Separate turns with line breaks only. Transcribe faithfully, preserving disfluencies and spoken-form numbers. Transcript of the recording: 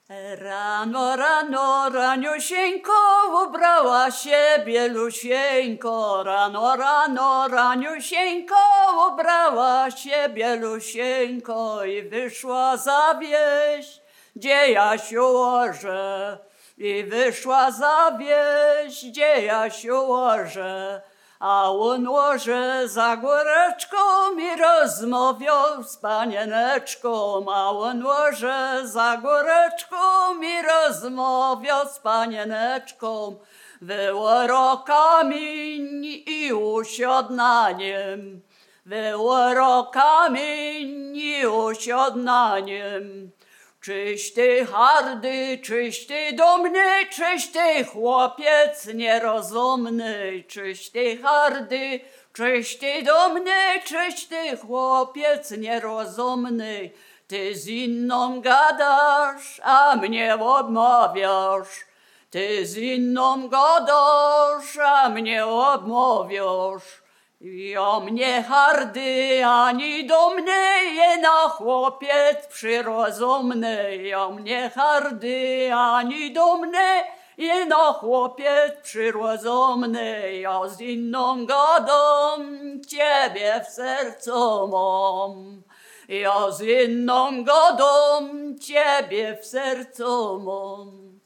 Rano, rano, raniusieńko, ubrała się bielusieńko. Rano, rano, raniusieńko, ubrała się bielusieńko i wyszła za wieś, gdzie Jasiu łoże. I wyszła za wieś, gdzie Jasiu łoże. A on łoże za góreczką i rozmawiał z panieneczką. A on łoże za góreczką i rozmawiał z panieneczką. Było rokami i usiadł na niem. Było rokami i usiadł na niem. Czyś ty hardy, czyś ty dumny, czyś ty chłopiec nierozumny. Czyś ty hardy, czyś ty dumny, czyś ty chłopiec nierozumny. Ty z inną gadasz, a mnie odmawiasz. Ty z inną gadasz, a mnie odmawiasz. Ja mnie hardy, ani dumny, jeno chłopiec przyrozumny. Ja mnie hardy, ani dumny, jeno chłopiec przyrozumny. Ja z inną gadam, ciebie w sercu mam. Ja z inną gadam, ciebie w sercu mam.